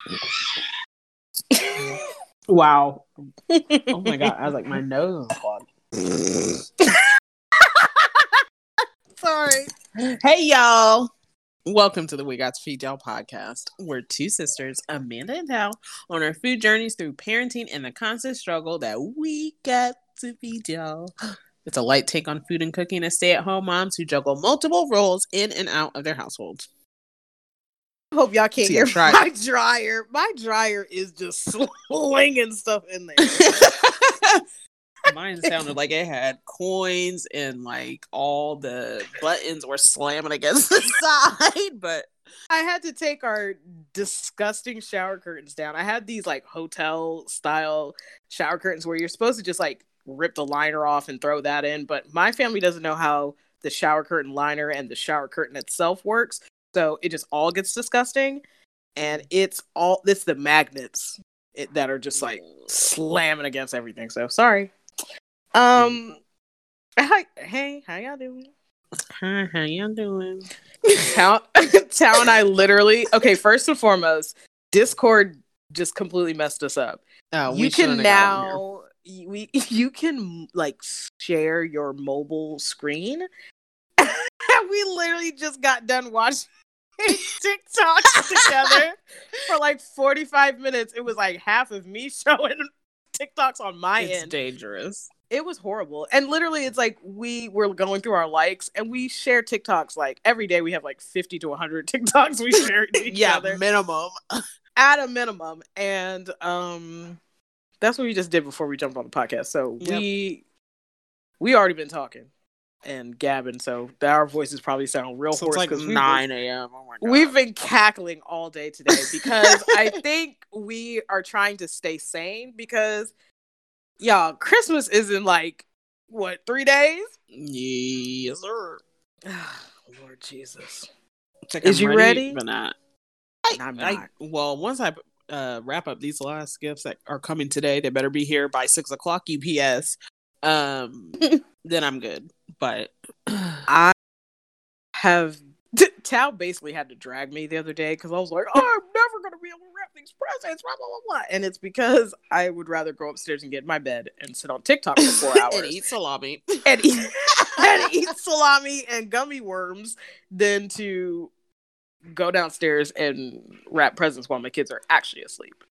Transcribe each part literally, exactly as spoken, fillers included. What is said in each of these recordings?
Wow. Oh my god. I was like, my nose is clogged. Sorry. Hey, y'all. Welcome to the We Got to Feed Y'all podcast. We're two sisters, Amanda and Tal, on our food journeys through parenting and the constant struggle that we got to feed y'all. It's a light take on food and cooking as stay-at-home moms who juggle multiple roles in and out of their households. I hope y'all can't See, hear try- my dryer. My dryer is just slinging stuff in there. Mine sounded like it had coins and like all the buttons were slamming against the side, but I had to take our disgusting shower curtains down. I had these like hotel style shower curtains where you're supposed to just like rip the liner off and throw that in, but my family doesn't know how the shower curtain liner and the shower curtain itself works, so it just all gets disgusting. And it's all it's the magnets it, that are just like slamming against everything. So sorry. Um, hi, hey, how y'all doing? Hi, how y'all doing? Town, Town and I literally, okay, first and foremost, Discord just completely messed us up. Oh, you can now, we you can like share your mobile screen. We literally just got done watching TikToks together for like forty-five minutes. It was like half of me showing TikToks on my it's end. Dangerous. It was horrible. And literally, it's like we were going through our likes and we share TikToks like every day. We have like fifty to one hundred TikToks we share with each yeah, other. minimum. At a minimum. And um, that's what we just did before we jumped on the podcast. So yep. we we already been talking and gabbing. So our voices probably sound real so hoarse. It's like nine a.m. Oh my God. We've been cackling all day today because I think we are trying to stay sane because y'all, Christmas is in like, what, three days? Yes, sir. Lord Jesus. Like is I'm you ready? ready? But not. I, I'm not. I, well, once I uh, wrap up these last gifts that are coming today, they better be here by six o'clock U P S. Um, then I'm good. But I have... Tal basically had to drag me the other day because I was like, oh, I'm never going to be able to wrap these presents, blah, blah, blah, blah. And it's because I would rather go upstairs and get in my bed and sit on TikTok for four hours. and eat salami. and, eat, and eat salami and gummy worms than to go downstairs and wrap presents while my kids are actually asleep.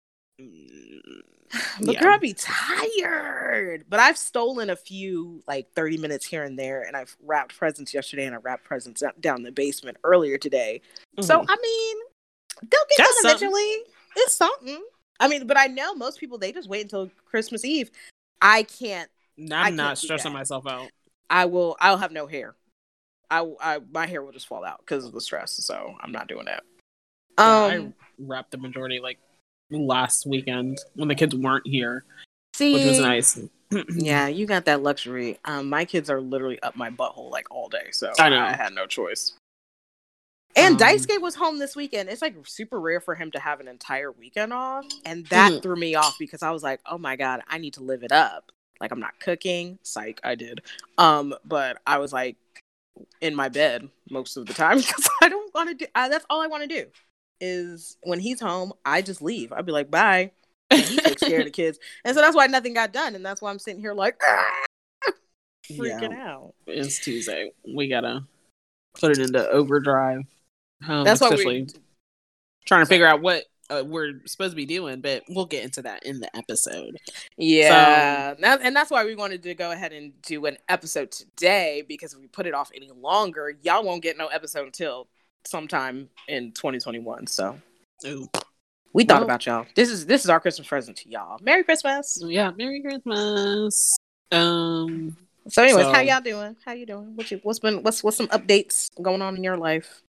But yeah. girl, I'd be tired. But I've stolen a few, like thirty minutes here and there, and I've wrapped presents yesterday, and I wrapped presents down in the basement earlier today. Mm-hmm. So, I mean, they'll get That's done eventually. Something. It's something. I mean, but I know most people, they just wait until Christmas Eve. I can't. I'm I can't not stressing myself out. I will, I'll have no hair. I, I my hair will just fall out because of the stress, so I'm not doing that. Yeah, um, I wrapped the majority, like, last weekend when the kids weren't here, see, which was nice. Yeah, you got that luxury. Um, my kids are literally up my butthole like all day, so I know I had no choice. And um, Daisuke was home this weekend. It's like super rare for him to have an entire weekend off, and that mm-hmm. threw me off because I was like, "Oh my God, I need to live it up." Like I'm not cooking, psych, I did. Um, but I was like in my bed most of the time because I don't want to do. I, that's all I want to do. Is when he's home, I just leave. I'd be like, bye. And he takes care of the kids. And so that's why nothing got done. And that's why I'm sitting here like, ah! freaking yeah, out. It's Tuesday. We gotta put it into overdrive. Um, that's especially why we trying to figure out what uh, we're supposed to be doing, but we'll get into that in the episode. Yeah. So, and that's why we wanted to go ahead and do an episode today, because if we put it off any longer, y'all won't get no episode until sometime in twenty twenty-one. So Ooh. we thought well, about y'all. This is this is our Christmas present to y'all. Merry Christmas. Yeah, Merry Christmas. Um so anyways, so, how y'all doing? How you doing? What you what's been what's what's some updates going on in your life?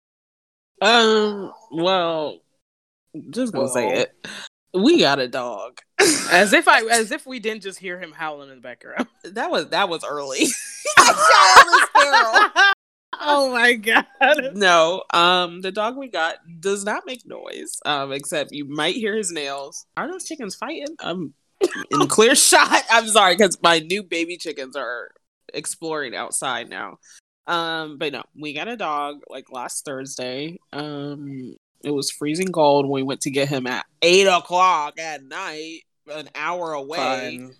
Um well, just gonna well, say it. We got a dog. As if I as if we didn't just hear him howling in the background. That was that was early. Childless feral. Oh my God. No, um, the dog we got does not make noise. Um, except you might hear his nails. Are those chickens fighting? I'm in clear shot. I'm sorry, because my new baby chickens are exploring outside now. Um, but no, we got a dog like last Thursday. Um, It was freezing cold when we went to get him at eight o'clock at night, an hour away. Fun.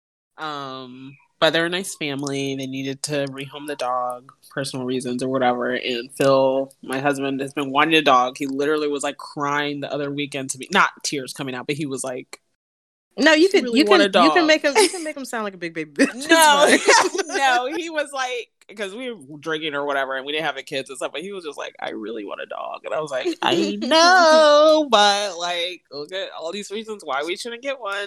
Um, but they're a nice family. They needed to rehome the dog, personal reasons or whatever. And Phil, my husband, has been wanting a dog. He literally was like crying the other weekend to me, not tears coming out, but he was like, "No, you can, really you can, you can make him, you can make him sound like a big baby bitch." No, no, he was like, because we were drinking or whatever, and we didn't have the kids and stuff. But he was just like, "I really want a dog," and I was like, "I know, but like, look at all these reasons why we shouldn't get one."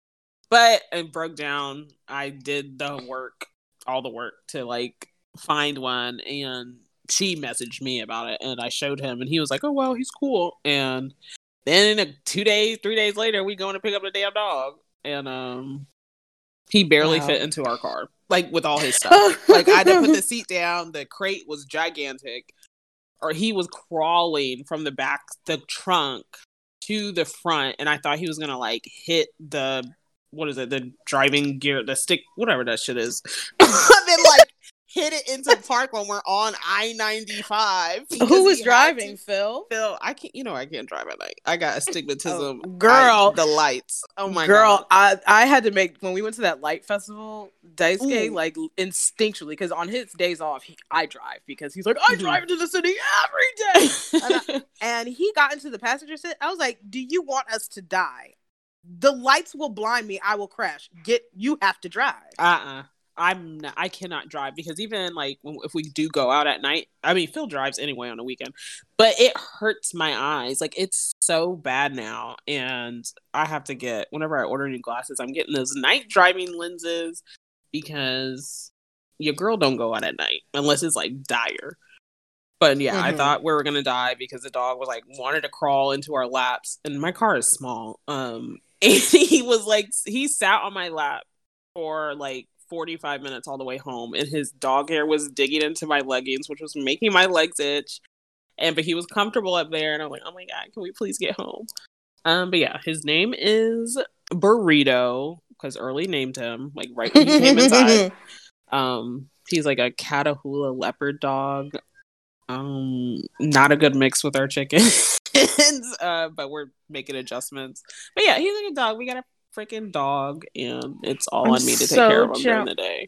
But it broke down. I did the work, all the work to like find one, and she messaged me about it, and I showed him, and he was like, "Oh well, he's cool." And then in a, two days, three days later, we going to pick up the damn dog, and um, he barely Wow. fit into our car, like with all his stuff. Like I had to put the seat down. The crate was gigantic, or he was crawling from the back, the trunk to the front, and I thought he was gonna like hit the. What is it? The driving gear, the stick, whatever that shit is. Then like hit it into park when we're on I ninety-five. Who was driving, Phil? Phil, I can't. You know I can't drive at night. I got astigmatism. Oh, girl, I, the lights. Oh my girl, god. I I had to make when we went to that light festival. Daisuke Ooh. like instinctually, because on his days off, he, I drive because he's like, I drive into the city every day, and, I, and he got into the passenger seat. I was like, do you want us to die? The lights will blind me. I will crash. Get you have to drive. Uh-uh. I'm not, I cannot drive because even like when, if we do go out at night, I mean Phil drives anyway on the weekend, but it hurts my eyes. Like it's so bad now, and I have to get whenever I order new glasses, I'm getting those night driving lenses because your girl don't go out at night unless it's like dire. But yeah, mm-hmm. I thought we were gonna die because the dog was like wanted to crawl into our laps, and my car is small. Um, and he was like, he sat on my lap for like forty-five minutes all the way home, and his dog hair was digging into my leggings, which was making my legs itch. And but he was comfortable up there, and I'm like, oh my god, can we please get home? Um, but yeah, his name is Burrito because Early named him like right when he came inside. Um, he's like a Catahoula leopard dog. Um, not a good mix with our chickens, uh, but we're making adjustments. But yeah, he's like a dog. We got a freaking dog, and it's all I'm on me to so take care of him jump- during the day.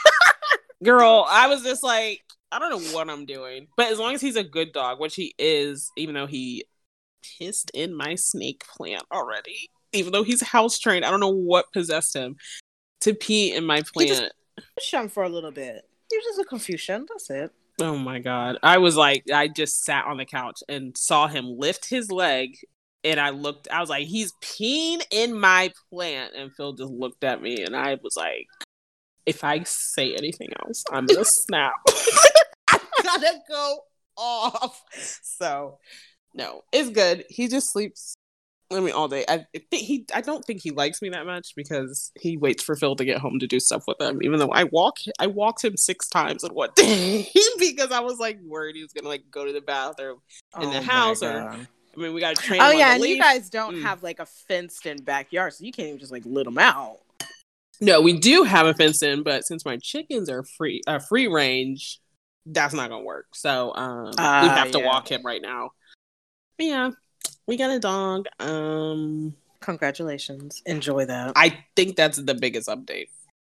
Girl, I was just like, I don't know what I'm doing, but as long as he's a good dog, which he is, even though he pissed in my snake plant already, even though he's house trained, I don't know what possessed him to pee in my plant. He just shun for a little bit. You're just a confusion. That's it. Oh my god. I was like, I just sat on the couch and saw him lift his leg, and I looked, I was like, he's peeing in my plant, and Phil just looked at me, and I was like, if I say anything else, I'm gonna snap. I gotta go off. So, no, it's good. He just sleeps, I mean, all day. I think he, I don't think he likes me that much because he waits for Phil to get home to do stuff with him. Even though I walk, I walked him six times in one day because I was like worried he was gonna like go to the bathroom in oh the house, or I mean, we gotta train. Oh him yeah, on the and leash. you guys don't mm. have like a fenced-in backyard, so you can't even just like let them out. No, we do have a fence in, but since my chickens are free, uh, free range, that's not gonna work. So um, uh, we have to yeah. walk him right now. But yeah. We got a dog. Um, Congratulations. Enjoy that. I think that's the biggest update.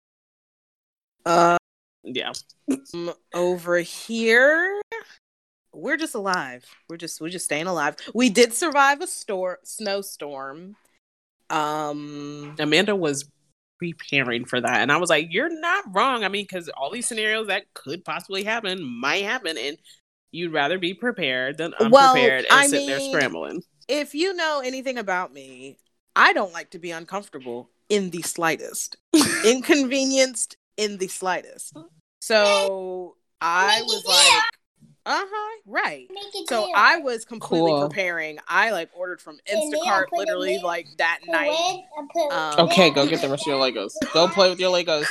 Uh, yeah. Um, over here, we're just alive. We're just we're just staying alive. We did survive a storm, snowstorm. Um, Amanda was preparing for that, and I was like, "You're not wrong." I mean, because all these scenarios that could possibly happen might happen, and you'd rather be prepared than unprepared well, and I sit mean, there scrambling. If you know anything about me, I don't like to be uncomfortable in the slightest. Inconvenienced in the slightest. So I was like, uh-huh, right. So I was completely cool. preparing. I like ordered from Instacart literally like that night. Um, okay, go get the rest of your Legos. Go play with your Legos.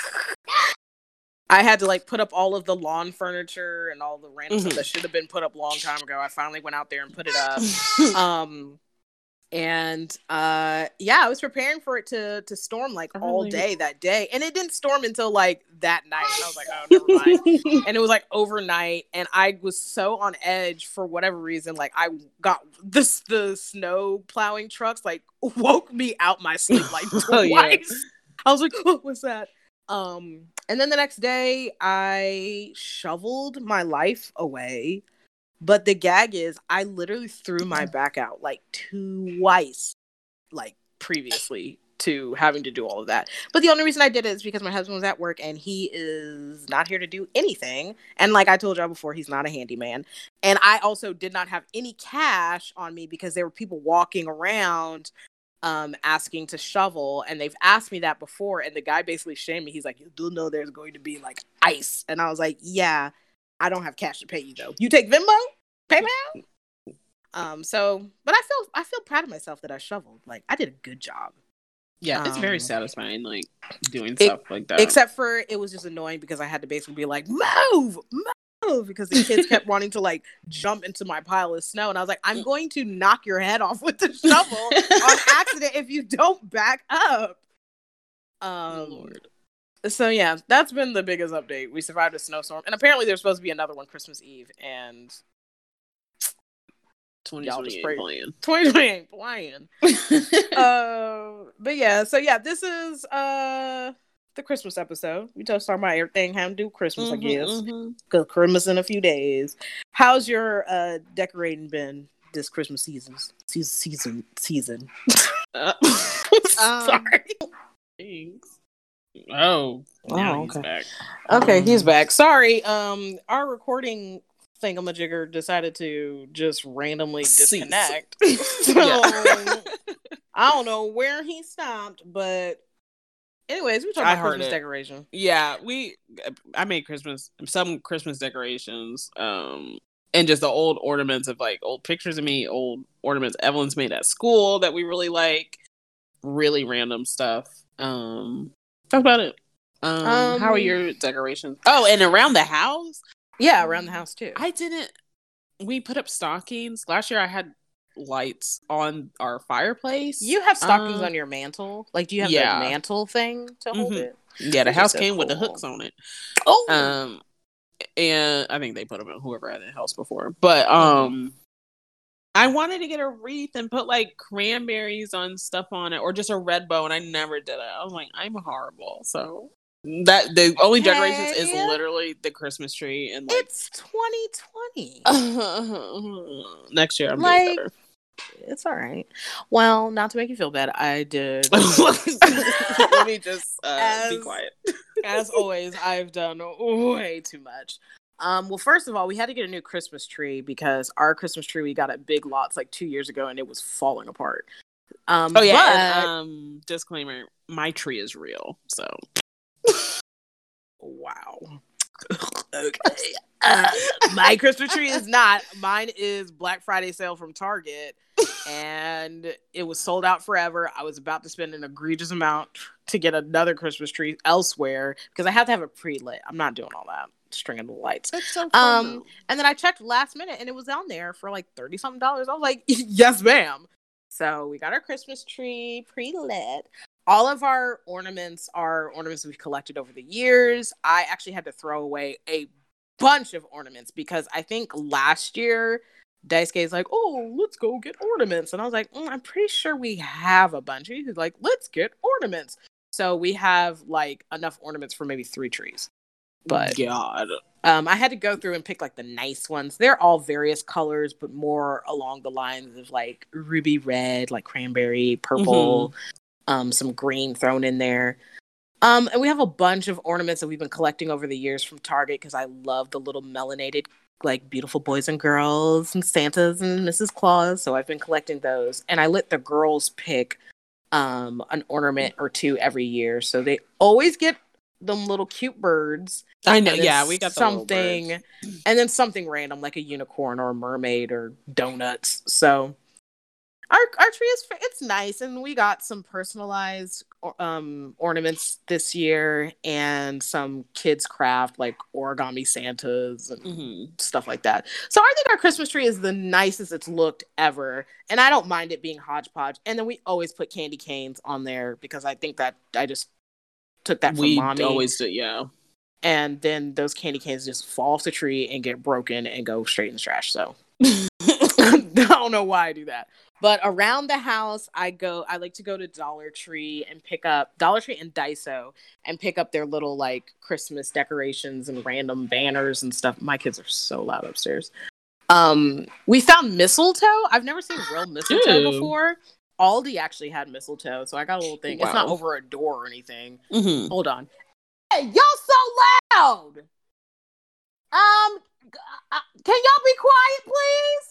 I had to like put up all of the lawn furniture and all the random mm-hmm. stuff that should have been put up a long time ago. I finally went out there and put it up. um, And uh yeah, I was preparing for it to to storm like all Really? day that day. And it didn't storm until like that night. And I was like, oh, never mind. And it was like overnight. And I was so on edge for whatever reason. Like I got this the snow plowing trucks like woke me out my sleep like twice. Oh, yeah. I was like, oh, what's that? Um, and then the next day I shoveled my life away. But the gag is, I literally threw my back out like twice, like previously to having to do all of that. But the only reason I did it is because my husband was at work and he is not here to do anything. And like I told y'all before, he's not a handyman. And I also did not have any cash on me because there were people walking around um asking to shovel, and they've asked me that before. And the guy basically shamed me. He's like, you do know there's going to be like ice. And I was like, yeah. I don't have cash to pay you though. You take Venmo? PayPal? Um, so but I feel I feel proud of myself that I shoveled. Like I did a good job. Yeah, it's um, very satisfying, like doing it, stuff like that. Except for it was just annoying because I had to basically be like, move, move, because the kids kept wanting to like jump into my pile of snow, and I was like, I'm going to knock your head off with the shovel on accident if you don't back up. Um, Lord. So yeah, that's been the biggest update. We survived a snowstorm, and apparently there's supposed to be another one Christmas Eve, and twenty twenty ain't playing. twenty twenty ain't playing. uh, but yeah, so yeah, this is uh the Christmas episode. We just talking about everything having to do with Christmas, mm-hmm, I guess, because mm-hmm. Christmas in a few days. How's your uh decorating been this Christmas season? Season, season, season. Uh, Sorry. Um, thanks. Oh, now oh, he's okay. back. Okay, um, he's back. Sorry, um, our recording thingamajigger decided to just randomly disconnect. So, I don't know where he stopped, but anyways, we talked about Christmas it. decoration. Yeah, we. I made Christmas some Christmas decorations, um, and just the old ornaments of like old pictures of me, old ornaments Evelyn's made at school that we really like. Really random stuff. Um. Talk about it. Um, um, how are your decorations? Oh, and around the house? Yeah, around the house too. I didn't. We put up stockings. Last year I had lights on our fireplace. You have stockings um, on your mantle? Like, do you have yeah. the mantle thing to hold mm-hmm. it? Yeah, the house came cool. with the hooks on it. Oh! Um, and I think they put them in whoever had the house before. But, um... Mm-hmm. I wanted to get a wreath and put like cranberries on stuff on it, or just a red bow, and I never did it. I was like, I'm horrible. So that the only hey, decorations is literally the Christmas tree, and like, it's twenty twenty. Next year, I'm like, doing better. It's all right. Well, not to make you feel bad, I did. Let me just uh, as, be quiet. As always, I've done way too much. Um, well, first of all, we had to get a new Christmas tree because our Christmas tree we got at Big Lots like two years ago, and it was falling apart. Um, oh yeah. But, and, um, disclaimer: my tree is real. So, wow. Okay. Uh, my Christmas tree is not. Mine is Black Friday sale from Target, and it was sold out forever. I was about to spend an egregious amount to get another Christmas tree elsewhere because I have to have it pre-lit. I'm not doing all that. Stringing the lights. That's so fun. Um, and then I checked last minute and it was on there for like thirty something dollars. I was like, yes, ma'am. So we got our Christmas tree pre-lit. All of our ornaments are ornaments we've collected over the years. I actually had to throw away a bunch of ornaments because I think last year Daisuke's like, oh, let's go get ornaments. And I was like, mm, I'm pretty sure we have a bunch. He's like, let's get ornaments. So we have like enough ornaments for maybe three trees. But God, um, I had to go through and pick like the nice ones. They're all various colors, but more along the lines of like ruby red, like cranberry, purple, mm-hmm. um, some green thrown in there. Um, and we have a bunch of ornaments that we've been collecting over the years from Target because I love the little melanated, like beautiful boys and girls and Santas and Missus Claus. So I've been collecting those, and I let the girls pick um, an ornament or two every year. So they always get them little cute birds. I know, yeah, we got the something, and then something random like a unicorn or a mermaid or donuts. So Our our tree is it's nice, and we got some personalized um ornaments this year, and some kids craft like origami Santas and mm-hmm. stuff like that. So I think our Christmas tree is the nicest it's looked ever, and I don't mind it being hodgepodge. And then we always put candy canes on there because I think that I just took that from we mommy. always do, yeah. And then those candy canes just fall off the tree and get broken and go straight in the trash. So I don't know why I do that. But around the house, I go. I like to go to Dollar Tree and pick up Dollar Tree and Daiso and pick up their little like Christmas decorations and random banners and stuff. My kids are so loud upstairs. Um, we found mistletoe. I've never seen real mistletoe Ew. before. Aldi actually had mistletoe, so I got a little thing. Wow. It's not over a door or anything. Mm-hmm. Hold on. Hey, y'all so loud. Um, uh, can y'all be quiet, please?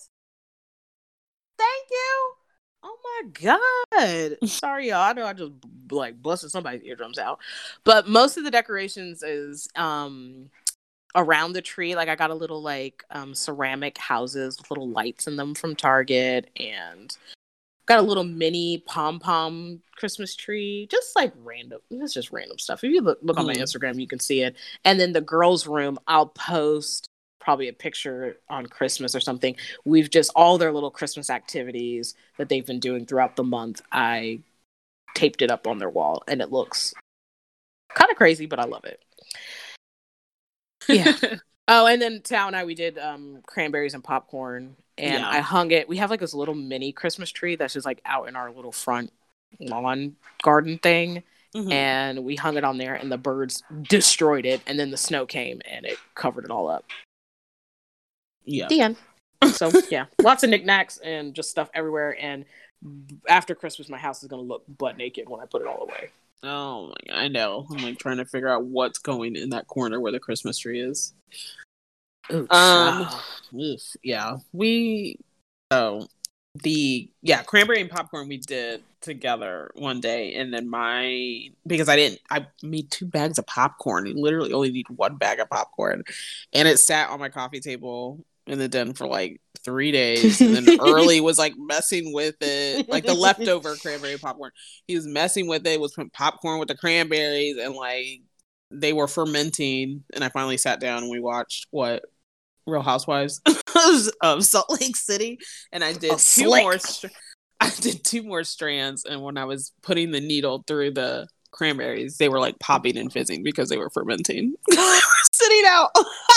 Thank you. Oh my god. Sorry, y'all. I know I just like busted somebody's eardrums out. But most of the decorations is um around the tree. Like I got a little like um ceramic houses with little lights in them from Target, and got a little mini pom-pom Christmas tree. Just like random. It's just random stuff. If you look look on mm. my Instagram, you can see it. And then the girls' room, I'll post probably a picture on Christmas or something. We've just all their little Christmas activities that they've been doing throughout the month. I taped it up on their wall, and it looks kind of crazy, but I love it. Yeah. Oh, and then Tao and I, we did um, cranberries and popcorn, and yeah. I hung it. We have like this little mini Christmas tree that's just like out in our little front lawn garden thing. Mm-hmm. And we hung it on there, and the birds destroyed it, and then the snow came and it covered it all up. Yeah. The end. So yeah, lots of knickknacks and just stuff everywhere. And after Christmas, my house is gonna look butt naked when I put it all away. Oh my god, I know. I'm like trying to figure out what's going in that corner where the Christmas tree is. Ooh, um, oof, yeah, we. Oh, the yeah, cranberry and popcorn we did together one day, and then my because I didn't I made two bags of popcorn. You literally only need one bag of popcorn, and it sat on my coffee table in the den for like three days. And then Early was like messing with it, like the leftover cranberry popcorn. He was messing with it, was putting popcorn with the cranberries, and like they were fermenting. And I finally sat down and we watched what Real Housewives of Salt Lake City, and I did oh, two slick. more. Str- I did two more strands, and when I was putting the needle through the cranberries, they were like popping and fizzing because they were fermenting. They were sitting out.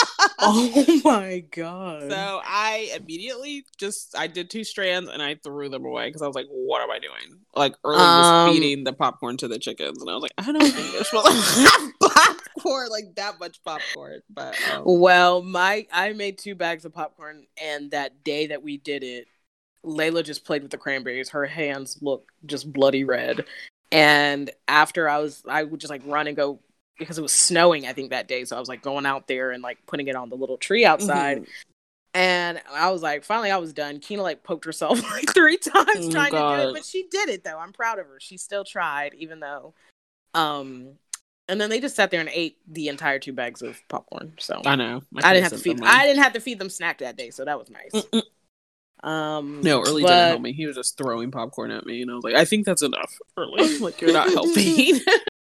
Oh my god! So I immediately just I did two strands and I threw them away because I was like, "What am I doing?" Like Early um, was feeding the popcorn to the chickens, and I was like, "I don't think they're supposed to have popcorn like that much popcorn." But um, well, my I made two bags of popcorn, and that day that we did it, Layla just played with the cranberries. Her hands look just bloody red, and after I was, I would just like run and go. Because it was snowing, I think, that day. So I was like going out there and like putting it on the little tree outside. Mm-hmm. And I was like, finally I was done. Keena like poked herself like three times oh, trying God. to do it. But she did it though. I'm proud of her. She still tried, even though. Um, and then they just sat there and ate the entire two bags of popcorn. So I know. I, I didn't have to feed them. I didn't have to feed them snack that day. So that was nice. Mm-mm. Um, no, Early but... didn't help me. He was just throwing popcorn at me. And I was like, I think that's enough, Early. Like, you're not helping.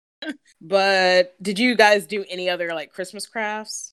But did you guys do any other like Christmas crafts?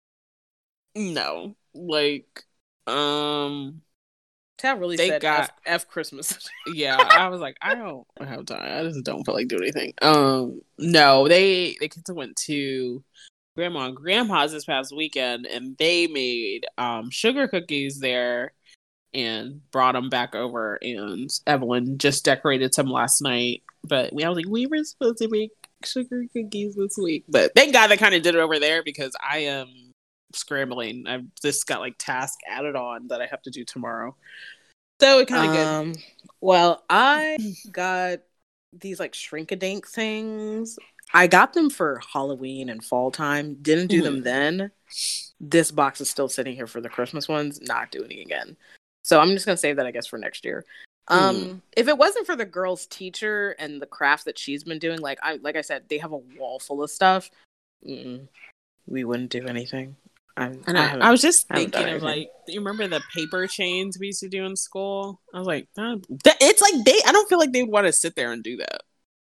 No, like um, Tab really said got, F, F Christmas. Yeah, I was like, I don't have time. I just don't feel like doing anything. Um, no, they they kids went to grandma and grandpa's this past weekend, and they made um sugar cookies there and brought them back over. And Evelyn just decorated some last night, but we I was like, we were supposed to make sugar cookies this week, but thank God they kind of did it over there because I am scrambling. I've just got like task added on that I have to do tomorrow, so it kind of um, good. Well, I got these like shrink-a-dink things. I got them for Halloween and fall time. Didn't do mm-hmm. them then. This box is still sitting here for the Christmas ones. Not doing it again. So I'm just gonna save that, I guess, for next year. Um, mm. If it wasn't for the girl's teacher and the craft that she's been doing, like I like I said, they have a wall full of stuff. Mm-mm. We wouldn't do anything. I, I know. I I, haven't. was just I haven't done thinking of anything. like, you remember the paper chains we used to do in school? I was like, that, that, it's like they. I don't feel like they would want to sit there and do that.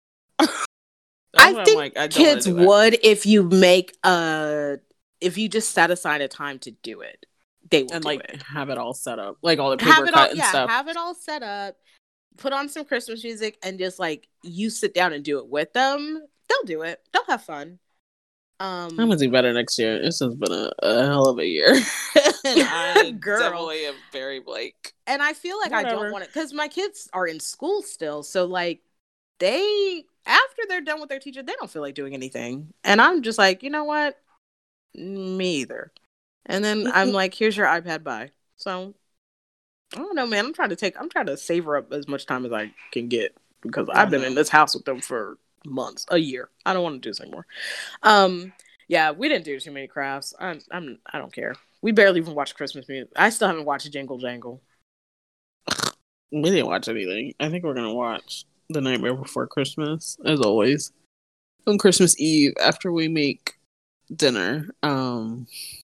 I I'm think like, I don't kids wanna do that. would if you make a if you just set aside a time to do it. They will and do like it. have it all set up, like all the paper Have it all, cut and yeah. stuff. Have it all set up. Put on some Christmas music and just like you sit down and do it with them. They'll do it. They'll have fun. Um, I'm gonna do better next year. This has been a, a hell of a year, and I Girl. definitely am very like. And I feel like Whatever. I don't want it because my kids are in school still. So like they after they're done with their teacher, they don't feel like doing anything. And I'm just like, you know what? Me either. And then I'm like, here's your iPad, bye. So I don't know, man. I'm trying to take I'm trying to savor up as much time as I can get because I've been know. in this house with them for months, a year. I don't want to do this anymore. Um, yeah, we didn't do too many crafts. I'm, I'm, I don't care. We barely even watched Christmas music. I still haven't watched Jingle Jangle. We didn't watch anything. I think we're gonna watch The Nightmare Before Christmas, as always, on Christmas Eve after we make dinner. Um,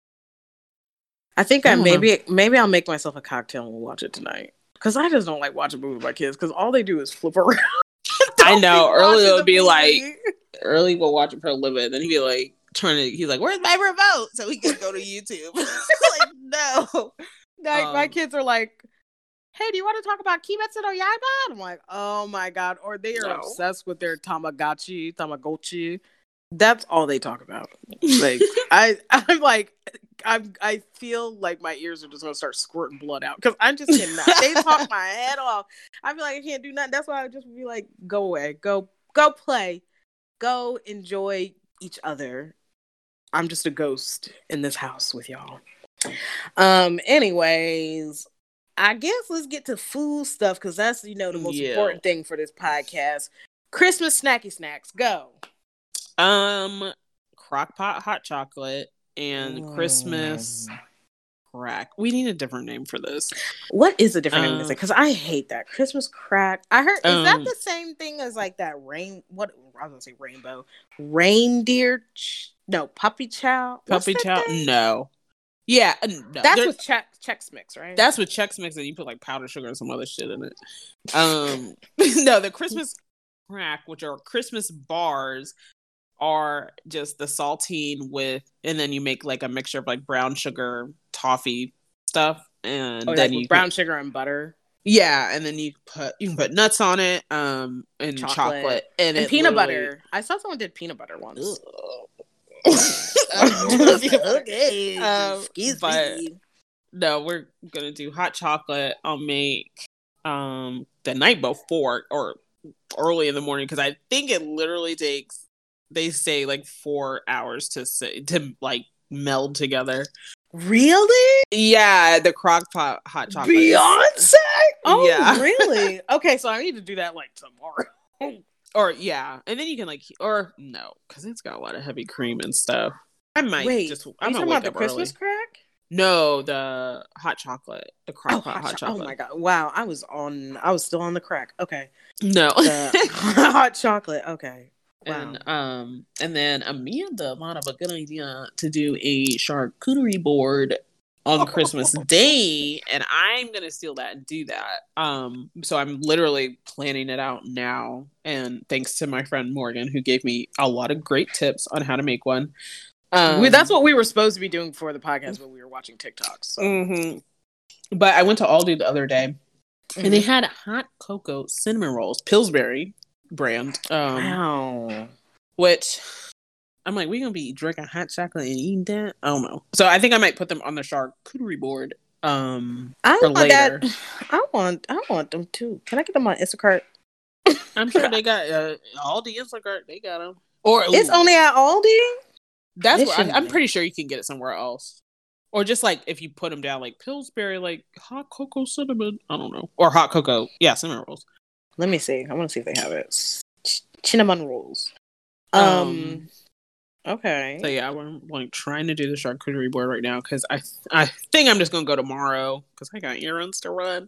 I think I I, don't maybe know. maybe I'll make myself a cocktail and we'll watch it tonight. Because I just don't like watching movies with my kids because all they do is flip around. I know. be Early watching would the be movie. like, Early will watch it for a little bit, then he'd be like trying to. He's like, "Where's my remote?" So he can go to YouTube. Like, no. Like, Um, my kids are like, hey, do you want to talk about Kimetsu no Yaiba? I'm like, oh my god. Or they are No. obsessed with their Tamagotchi, Tamagotchi. That's all they talk about. Like, I, I'm like, I'm, I feel like my ears are just gonna start squirting blood out because I just cannot. They talk my head off. I feel like I can't do nothing. That's why I just be like, go away, go, go play, go enjoy each other. I'm just a ghost in this house with y'all. Um. Anyways, I guess let's get to food stuff because that's, you know, the most Yeah. important thing for this podcast. Christmas snacky snacks, go. Um, Crock-Pot hot chocolate and Mm. Christmas crack. We need a different name for this. What is a different name Um, to say? Because I hate that Christmas crack. I heard is that Um, the same thing as like that rain? What I was gonna say rainbow reindeer? Ch- no, puppy chow. What's Puppy that chow? thing? No. Yeah, uh, no. That's There- with Chex Chex Mix, right? That's with Chex Mix, and you put like powdered sugar and some other shit in it. Um, no, the Christmas crack, which are Christmas bars, are just the saltine with, and then you make like a mixture of like brown sugar, toffee stuff, and oh, then like you with brown sugar and butter, yeah, and then you put you can put nuts on it, um, and chocolate, chocolate, and, and it peanut literally- butter. I saw someone did peanut butter once. okay, um, Excuse but me. no, we're gonna do hot chocolate. I'll make um the night before or early in the morning because I think it literally takes. They say like four hours to say, to like meld together. Really? Yeah, the crock pot hot chocolate. is- Beyonce? Oh, Yeah. really? Okay, so I need to do that like tomorrow. Or yeah, and then you can like or no, because it's got a lot of heavy cream and stuff. I might Wait, just. are I'm you gonna talking wake about the up Christmas early. crack? No, the hot chocolate, the crock Oh, pot hot, hot cho- chocolate. oh my god! Wow, I was on. I was still on the crack. Okay, No, the hot chocolate. Okay, wow. and um, and then Amanda thought of a good idea to do a charcuterie board on Christmas Day, and I'm gonna steal that and do that. Um, so I'm literally planning it out now, and thanks to my friend Morgan who gave me a lot of great tips on how to make one. Um, we, that's what we were supposed to be doing for the podcast, but we were watching TikToks. So. mhm. But I went to Aldi the other day, Mhm. and they had hot cocoa cinnamon rolls, Pillsbury brand. Um, Wow. which I'm like, we gonna be drinking hot chocolate and eating that? I don't know. So I think I might put them on the charcuterie board. Um, I for want later. that. I want. I want them too. Can I get them on Instacart? I'm sure they got uh, Aldi Instacart. They got them. Or It's ooh, only at Aldi. that's They what I, shouldn't I'm be. pretty sure you can get it somewhere else. Or just like if you put them down, like Pillsbury, like hot cocoa cinnamon. I don't know, or hot cocoa, yeah, cinnamon rolls. Let me see. I want to see if they have it. Ch- cinnamon rolls. Um. Um, Okay. So yeah, I'm like trying to do the charcuterie board right now because I I think I'm just gonna go tomorrow because I got errands to run,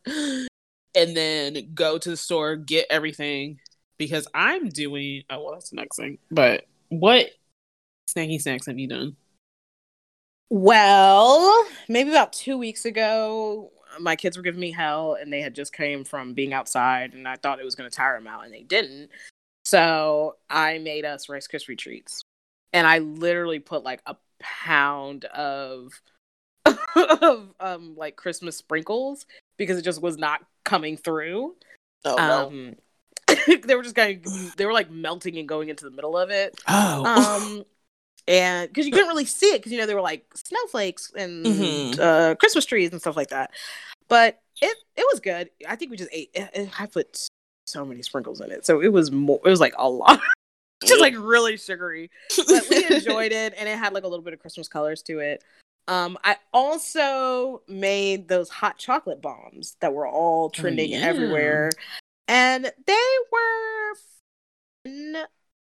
and then go to the store get everything because I'm doing. Oh well, that's the next thing. But what snacky snacks have you done? Well, maybe about two weeks ago, my kids were giving me hell, and they had just came from being outside, and I thought it was going to tire them out, and they didn't. So I made us Rice Krispie treats, and I literally put like a pound of of um like Christmas sprinkles because it just was not coming through. Oh um, no. They were just going, they were like melting and going into the middle of it. Oh. Um. And because you couldn't really see it because, you know, they were like snowflakes and mm-hmm. uh, Christmas trees and stuff like that. But it it was good. I think we just ate. It, it, I put so many sprinkles in it. So it was more, it was like a lot. Just like really sugary. But we enjoyed it. And it had like a little bit of Christmas colors to it. Um, I also made those hot chocolate bombs that were all trending oh, yeah. everywhere. And they were fun.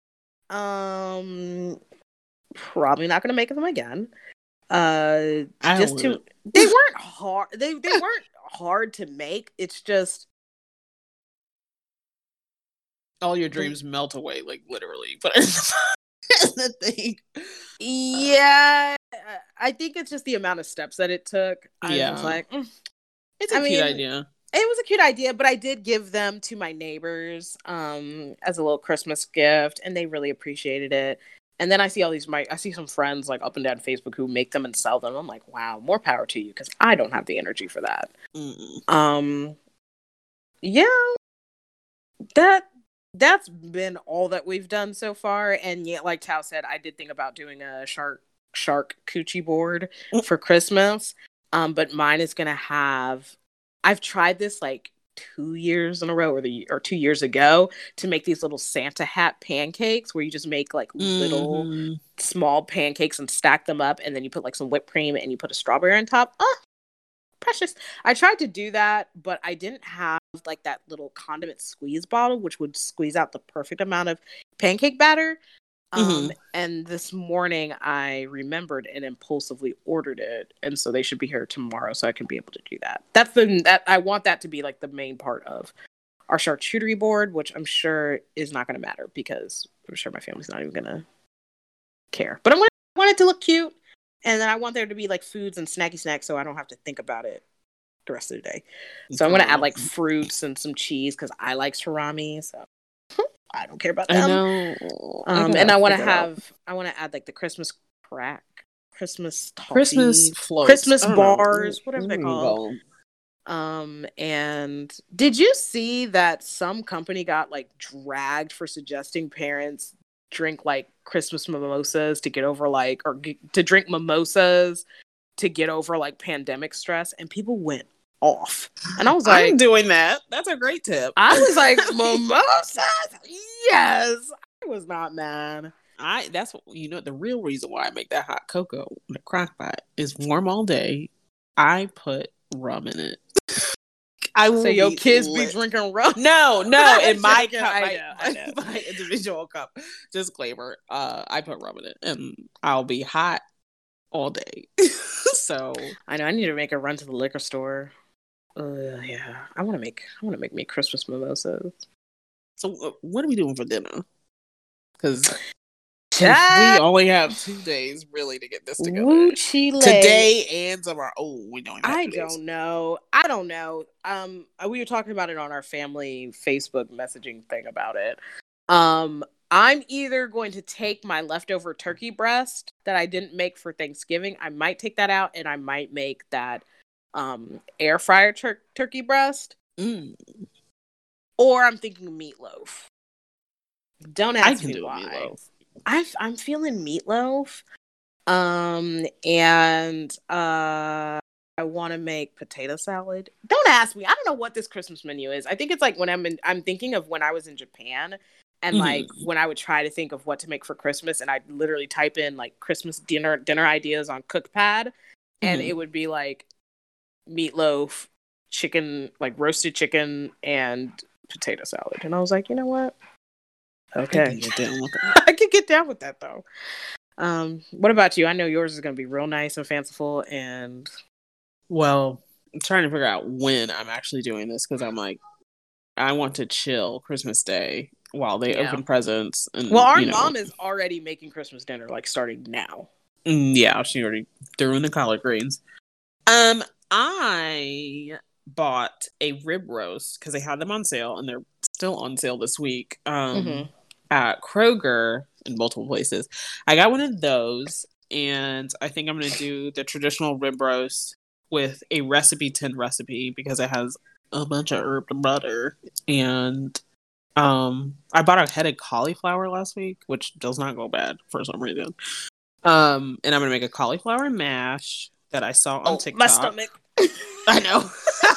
Um... Probably not going to make them again. Uh, I just to they weren't hard. They they weren't hard to make. It's just all your dreams the, melt away, like literally. But the thing, yeah, I think it's just the amount of steps that it took. I yeah, was like, mm. it's a I cute mean, idea. It was a cute idea, but I did give them to my neighbors um, as a little Christmas gift, and they really appreciated it. And then I see all these, my I see some friends like up and down Facebook who make them and sell them. I'm like, wow, more power to you, because I don't have the energy for that. Mm-mm. Um, yeah, that that's been all that we've done so far. And yeah, like Tao said, I did think about doing a shark shark coochie board for Christmas. Um, but mine is gonna have. I've tried this like two years in a row or the or two years ago to make these little Santa hat pancakes where you just make like mm-hmm. little small pancakes and stack them up, and then you put like some whipped cream and you put a strawberry on top. Oh, precious. I tried to do that, but I didn't have like that little condiment squeeze bottle which would squeeze out the perfect amount of pancake batter. Mm-hmm. Um, and this morning I remembered and impulsively ordered it, and so they should be here tomorrow, so I can be able to do that. That's the that I want that to be like the main part of our charcuterie board, which I'm sure is not going to matter because I'm sure my family's not even going to care. But I want, I want it to look cute, and then I want there to be like foods and snacky snacks, so I don't have to think about it the rest of the day. So I'm going to add like fruits and some cheese because I like salami, so. I don't care about them. I know. Um, I and I want to have, I want to add like the Christmas crack, Christmas toffees, Christmas floats, Christmas bars, know. whatever they're called. Um, and did you see that some company got like dragged for suggesting parents drink like Christmas mimosas to get over like, or g- to drink mimosas to get over like pandemic stress, and people went off. And I was like, I'm doing that. That's a great tip. I was like, mimosas? Yes. I was not mad. I that's what you know the real reason why I make that hot cocoa in the crock pot is warm all day. I put rum in it. I will so your kids lit. Be drinking rum? No, no, in my cup, I my, know, I know. my individual cup. Disclaimer, uh, I put rum in it, and I'll be hot all day. So I know I need to make a run to the liquor store. Uh, yeah, I want to make I want to make me Christmas mimosas. So, uh, what are we doing for dinner? Because we only have two days really to get this together. Today and tomorrow. Oh, we don't. Have I don't know. I don't know. Um, we were talking about it on our family Facebook messaging thing about it. Um, I'm either going to take my leftover turkey breast that I didn't make for Thanksgiving. I might take that out, and I might make that. Um, air fryer tur- turkey breast, mm. or I'm thinking meatloaf. Don't ask I can me do why. Meatloaf. I I'm feeling meatloaf, um, and uh, I want to make potato salad. Don't ask me. I don't know what this Christmas menu is. I think it's like when I'm in. I'm thinking of when I was in Japan, and mm-hmm. like when I would try to think of what to make for Christmas, and I'd literally type in like Christmas dinner dinner ideas on Cookpad, and mm-hmm. it would be like. Meatloaf, chicken, like roasted chicken, and potato salad. And I was like, you know what? Okay. I can get down with that. I can get down with that, though. Um, what about you? I know yours is going to be real nice and fanciful. And well, I'm trying to figure out when I'm actually doing this because I'm like, I want to chill Christmas Day while they yeah. open presents. And, well, our you know. mom is already making Christmas dinner, like starting now. Mm, yeah, she already threw in the collard greens. Um, I bought a rib roast because they had them on sale and they're still on sale this week. Um, Mm-hmm. at Kroger in multiple places. I got one of those, and I think I'm gonna do the traditional rib roast with a recipe tin recipe because it has a bunch of herb and butter. And um, I bought a head of cauliflower last week, which does not go bad for some reason. Um, and I'm gonna make a cauliflower mash that I saw on Oh, TikTok. my stomach. I know.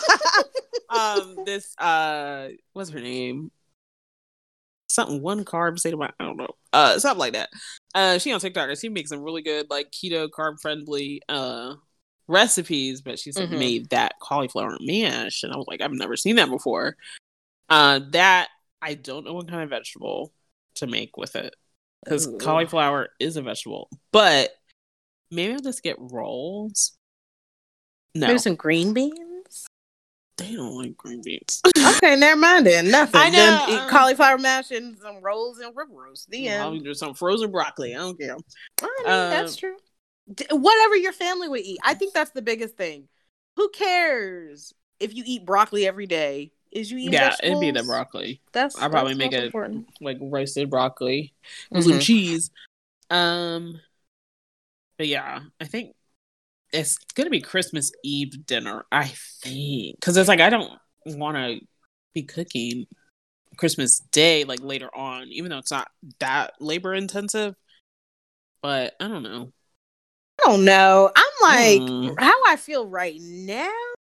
um, this uh, what's her name? Something one carb say about I don't know. Uh, something like that. Uh, she on TikTok and she makes some really good like keto carb friendly uh recipes, but she's like, Mm-hmm. made that cauliflower mash, and I was like, I've never seen that before. Uh, that I don't know what kind of vegetable to make with it. Because cauliflower is a vegetable. But maybe I'll just get rolls. No. Maybe some green beans? They don't like green beans. Okay, never mind then. Nothing. I know. Then eat um, cauliflower mash and some rolls and rib roast. The I'll end. do some frozen broccoli. I don't care. I mean, Um, that's true. D- whatever your family would eat. I think that's the biggest thing. Who cares if you eat broccoli every day? Is you eat Yeah, vegetables? it'd be the broccoli. That's I'll probably that's make most it important. like roasted broccoli with some Mhm. cheese. Um, but yeah, I think it's gonna be Christmas Eve dinner. I think because it's like I don't want to be cooking Christmas Day like later on, even though it's not that labor intensive. But I don't know. I don't know. I'm like, Mm. how I feel right now.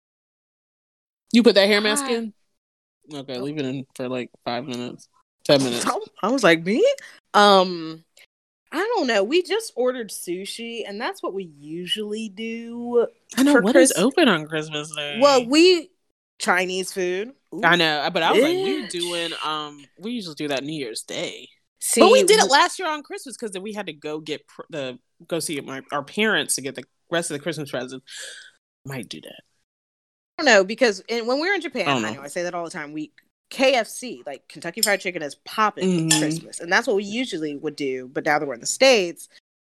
You put that hair mask I- in? Okay, leave it in for like five minutes, ten minutes. I was like, me? Um, I don't know. We just ordered sushi, and that's what we usually do. I know for what Chris- is open on Christmas Day. Well, we Chinese food. Ooh. I know, but I was like, we were Bitch. doing. Um, we usually do that New Year's Day. See, But we did it last year on Christmas because then we had to go get pr- the go see my our parents to get the rest of the Christmas presents. Might do that. I don't know because in, when we were in Japan, I I, don't know. know I say that all the time. We K F C, like Kentucky Fried Chicken, is popping Mhm. at Christmas, and that's what we usually would do. But now that we're in the States,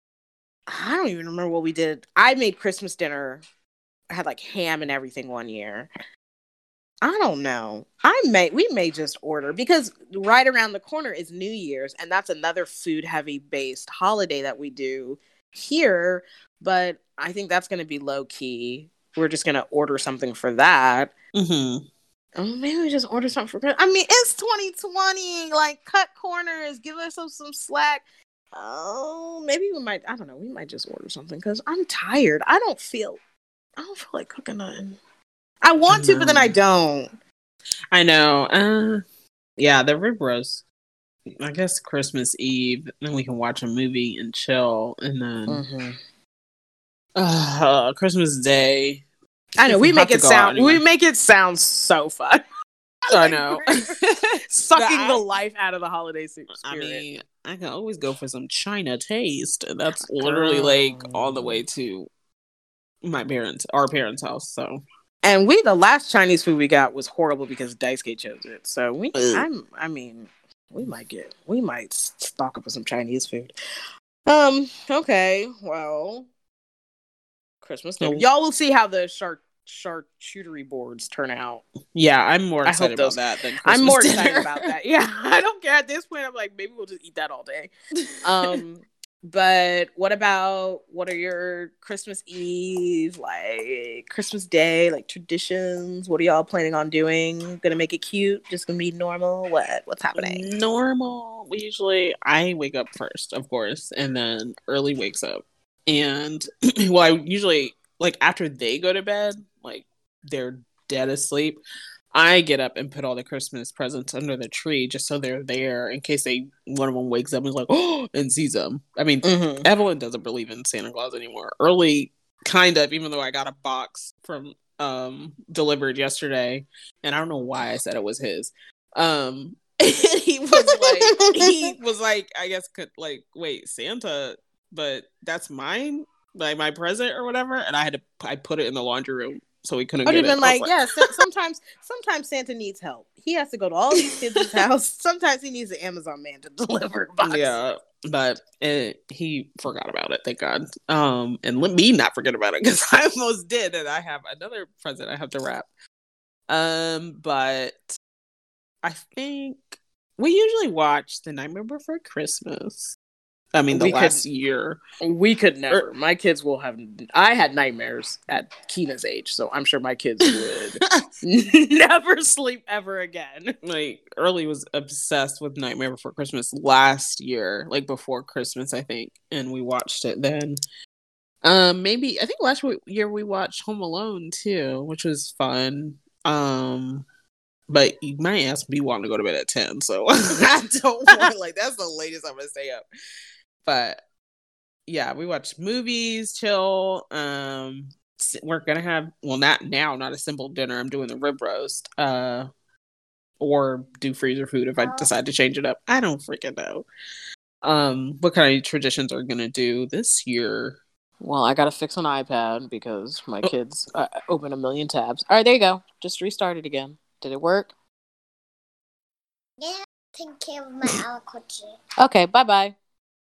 I don't even remember what we did. I made Christmas dinner. I had like ham and everything one year. I don't know. I may we may just order because right around the corner is New Year's, and that's another food heavy based holiday that we do here. But I think that's going to be low key. We're just going to order something for that. Mm-hmm. Oh, maybe we just order something for Christmas. I mean, it's twenty twenty. Like, cut corners. Give us some, some slack. Oh, maybe we might. I don't know. We might just order something because I'm tired. I don't feel. I don't feel like cooking nothing. I want I to, but then I don't. I know. Uh, yeah, the rib roast. I guess Christmas Eve, then we can watch a movie and chill, and then Mm-hmm. uh, Christmas Day. I know If we have make to it go out sound. anyway. We make it sound so fun. I know. Sucking I- the life out of the holiday spirit. I mean, I can always go for some China taste, and that's literally Girl. like on the way to my parents, our parents' house. So, and we the last Chinese food we got was horrible because Daisuke chose it. So we, Ugh. I'm, I mean, we might get, we might stock up with some Chinese food. Um. Okay. Well, Christmas dinner. So- Y'all will see how the char- charcuterie boards turn out. yeah, I'm more I excited hope about those- that than Christmas I'm more dinner. excited about that. Yeah, I don't care at this point. I'm like, maybe we'll just eat that all day. Um, but what about what are your Christmas Eve, like Christmas Day, like traditions? What are y'all planning on doing? Gonna make it cute? Just gonna be normal? What? What's happening? Normal. We usually I wake up first, of course, and then Early wakes up. And well, I usually like after they go to bed, like they're dead asleep. I get up and put all the Christmas presents under the tree just so they're there in case they one of them wakes up and is like, oh, and sees them. I mean, Mm-hmm. Evelyn doesn't believe in Santa Claus anymore. Early, kind of, even though I got a box from um delivered yesterday, and I don't know why I said it was his. Um, and he was like, he was like, I guess, could like, wait, Santa, but that's mine, like my present or whatever. And I had to, I put it in the laundry room so we couldn't I'd get have it. been like, like, yeah, so, sometimes sometimes Santa needs help. He has to go to all these kids' house. Sometimes he needs an Amazon man to deliver a box. Yeah, but it, he forgot about it, thank God. Um, and let me not forget about it because I almost did, and I have another present I have to wrap. Um, but I think we usually watch The Nightmare Before Christmas. I mean, the we last could, year. We could never. Or, my kids will have. I had nightmares at Keena's age, so I'm sure my kids would never sleep ever again. Like, Early was obsessed with Nightmare Before Christmas last year, like before Christmas, I think, and we watched it then. Um, maybe I think last year we watched Home Alone too, which was fun. Um. But my ass be wanting to go to bed at ten, so I don't want, like, that's the latest I'm gonna stay up. But yeah, we watch movies, chill. Um, we're gonna have, well, not now, not a simple dinner. I'm doing the rib roast, uh, or do freezer food if I decide to change it up. I don't freaking know. Um, what kind of traditions are we gonna do this year? Well, I gotta fix an iPad because my oh. kids uh, open a million tabs. All right, there you go. Just restart it again. Did it work? Yeah, take care of my alacoche. Okay, bye bye.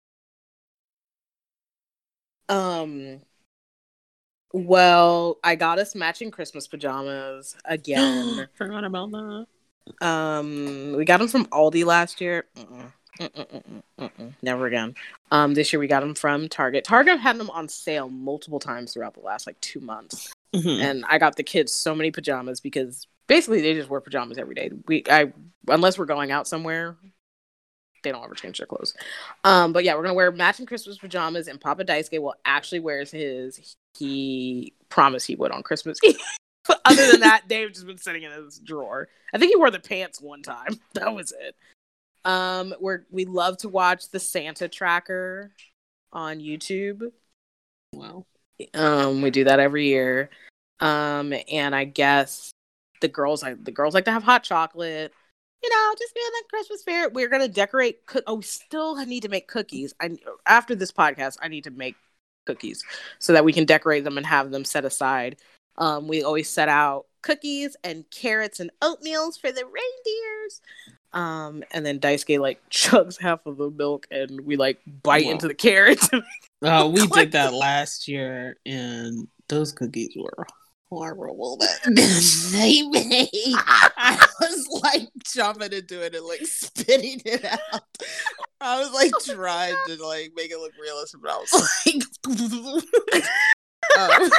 Um. Well, I got us matching Christmas pajamas again. Forgot about that. Um, we got them from Aldi last year. Mm-mm. Mm-mm, mm-mm, never again. Um, this year we got them from Target. Target had them on sale multiple times throughout the last like two months, mm-hmm. and I got the kids so many pajamas because basically they just wear pajamas every day. We, I, unless we're going out somewhere, they don't ever change their clothes. Um, but yeah, we're gonna wear matching Christmas pajamas, and Papa Daisuke will actually wears his. He promised he would on Christmas Eve. Other than that, Dave's just been sitting in his drawer. I think he wore the pants one time. That was it. Um, we're we love to watch the Santa Tracker on YouTube. Wow. Um, we do that every year. Um, and I guess the girls, I the girls like to have hot chocolate. You know, just being in the Christmas spirit. We're gonna decorate. Co- oh, we still need to make cookies. I after this podcast, I need to make cookies so that we can decorate them and have them set aside. Um, we always set out cookies and carrots and oatmeals for the reindeers. Um, and then Daisuke like chugs half of the milk, and we like bite wow. into the carrots. Oh, we did that last year, and those cookies were horrible that they made. I was like chomping into it and like spitting it out. I was like trying to like make it look realistic, but I was like, um,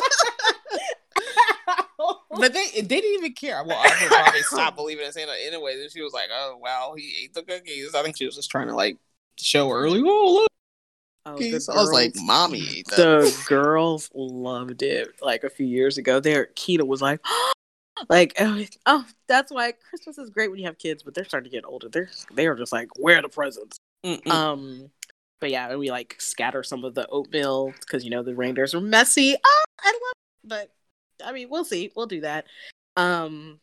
but they they didn't even care. Well, I would probably stop believing in Santa anyway. And she was like, "Oh wow, he ate the cookies." I think she was just trying to like show early. Oh look. Oh, girls, I was like, "Mommy ate them." The girls loved it. Like a few years ago, there, Keita was like, "Like, oh, oh, that's why Christmas is great when you have kids." But they're starting to get older. They're they are just like, "Where are the presents?" Mm-mm. Um, but yeah, we like scatter some of the oatmeal because you know the reindeers are messy. Oh, I love it. But I mean, we'll see. We'll do that. Um,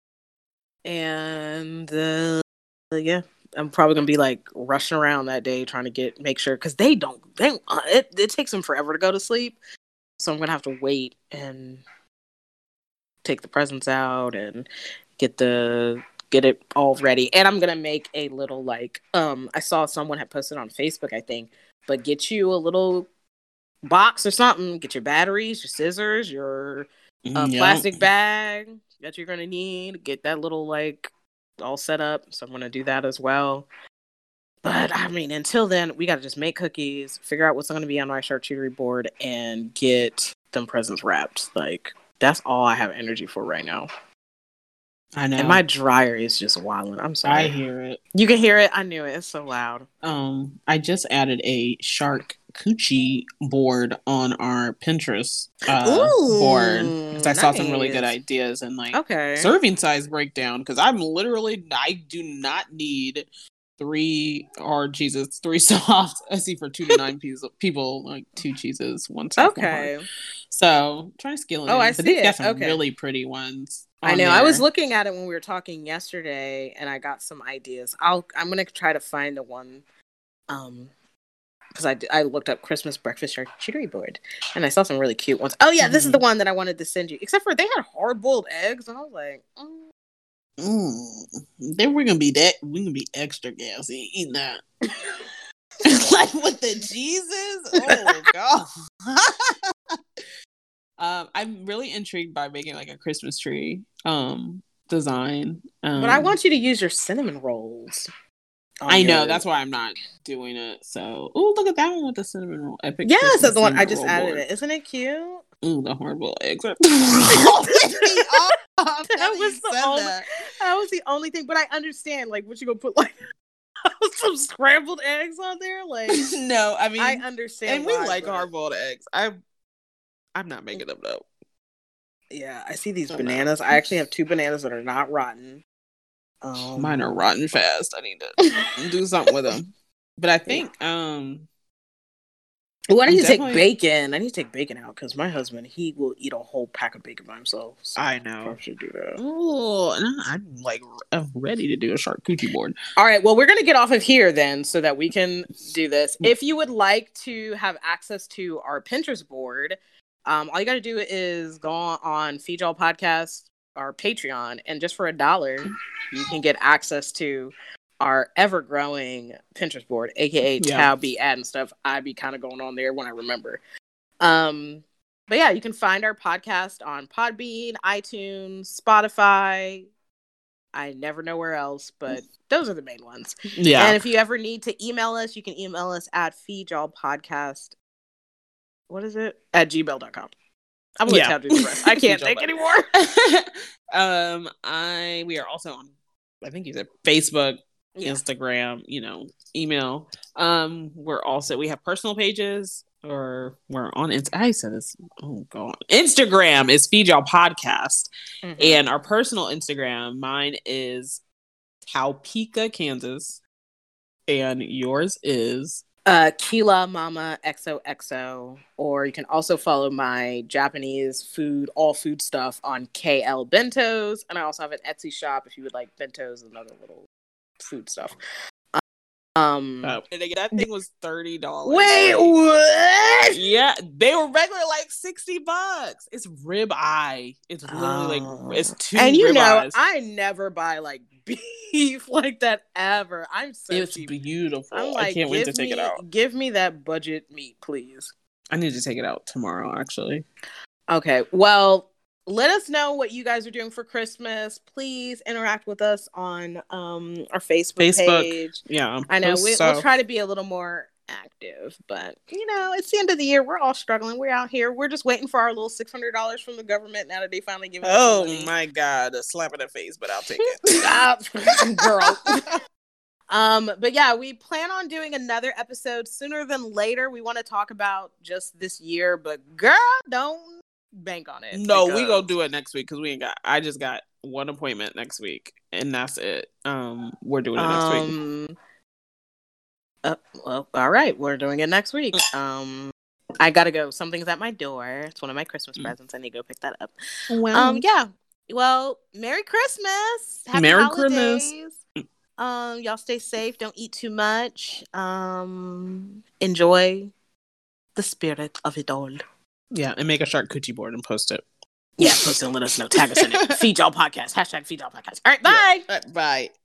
and uh, yeah. I'm probably gonna be like rushing around that day trying to get make sure because they don't they uh, it it takes them forever to go to sleep, so I'm gonna have to wait and take the presents out and get the get it all ready. And I'm gonna make a little like um I saw someone had posted on Facebook I think, but get you a little box or something. Get your batteries, your scissors, your uh, yep. plastic bag that you're gonna need. Get that little like. All set up, so I'm gonna do that as well. But I mean, until then, we gotta just make cookies, figure out what's gonna be on our charcuterie board, and get them presents wrapped. Like that's all I have energy for right now. I know, and my dryer is just wilding. I'm sorry. I hear it. You can hear it. I knew it. It's so loud. Um, I just added a shark coochie board on our Pinterest uh, Ooh, board because I nice. saw some really good ideas and like okay. serving size breakdown because I'm literally I do not need three hard cheeses, three soft. I see for two to nine people, people like two cheeses, one soft. Okay, one hard. So try to scale it. Oh, in. I but see they it. got some okay. really pretty ones. I know. There. I was looking at it when we were talking yesterday, and I got some ideas. I'll I'm gonna try to find the one. Um. because I, I looked up Christmas breakfast charcuterie board, and I saw some really cute ones. Oh yeah, this mm-hmm. is the one that I wanted to send you. Except for they had hard boiled eggs, and I was like, mm. Mm. Then we're gonna be that we're gonna be extra gassy eating that. Like with the Jesus. Oh god. um, I'm really intrigued by making like a Christmas tree um design. Um, but I want you to use your cinnamon rolls. I know, that's why I'm not doing it. So, oh, look at that one with the cinnamon roll. Epic yes, Christmas that's the one I just added board. It. Isn't it cute? Ooh, the hard-boiled eggs are that was the only, that. that was the only thing. But I understand, like, what you gonna put, like, some scrambled eggs on there? Like, no, I mean, I understand, and we like hard-boiled eggs. I, I'm not making them though. Yeah, I see these I'm bananas. Not. I actually have two bananas that are not rotten. Um, Mine are rotten fast. I need to do something with them. But I think, yeah. um, well, I need I'm to definitely... take bacon. I need to take bacon out because my husband, he will eat a whole pack of bacon by himself. So I know. I should do that. Oh, I'm like I'm ready to do a charcuterie board. All right. Well, we're going to get off of here then so that we can do this. If you would like to have access to our Pinterest board, um, all you got to do is go on Feed Y'all Podcast, our Patreon, and just for a dollar, you can get access to our ever-growing Pinterest board, aka yeah. Tab be adding stuff. I be kind of going on there when I remember. Um, but yeah, you can find our podcast on Podbean, iTunes, Spotify. I never know where else, but those are the main ones. Yeah. And if you ever need to email us, you can email us at feedyallpodcast. What is it? At gmail dot com. I'm gonna yeah. Tab do the rest. I can't think anymore. um, I we are also on. I think you said Facebook, yeah. Instagram, you know, email. Um, we're also we have personal pages, or we're on. I said this. Oh god, Instagram is Feed Y'all Podcast, mm-hmm. and our personal Instagram, mine is Topeka, Kansas, and yours is. Uh, Kila Mama X O X O, or you can also follow my Japanese food, all food stuff on K L Bentos, and I also have an Etsy shop if you would like bentos and other little food stuff. Um, oh, that thing was thirty dollars. Wait, what? Yeah, they were regular like sixty bucks. It's rib eye. It's literally oh. like it's two. And you rib know, eyes. I never buy like beef like that ever. I'm so it's cheap. beautiful. I'm like, I can't wait to take me, it out. Give me that budget meat, please. I need to take it out tomorrow, actually. Okay, well. Let us know what you guys are doing for Christmas. Please interact with us on um, our Facebook, Facebook page. Yeah, I know we, so. we'll try to be a little more active, but you know, it's the end of the year. We're all struggling. We're out here. We're just waiting for our little six hundred dollars from the government now that they finally give us. Oh money. My God, a slap in the face, but I'll take it. Stop, girl. Um, but yeah, we plan on doing another episode sooner than later. We want to talk about just this year, but girl, don't. Bank on it. No, because... we gonna do it next week because we ain't got. I just got one appointment next week, and that's it. Um, we're doing it next um, week. Uh, well, all right, we're doing it next week. Um, I gotta go. Something's at my door. It's one of my Christmas presents. I need to go pick that up. Wow. Um, yeah. Well, Merry Christmas. Happy Merry holidays. Christmas. Um, y'all stay safe. Don't eat too much. Um, enjoy the spirit of it all. Yeah, and make a charcuterie board and post it. Yeah, post it and let us know. Tag us in it. Feed Y'all Podcast. Hashtag Feed Y'all Podcast. All right, bye. Yeah. Bye.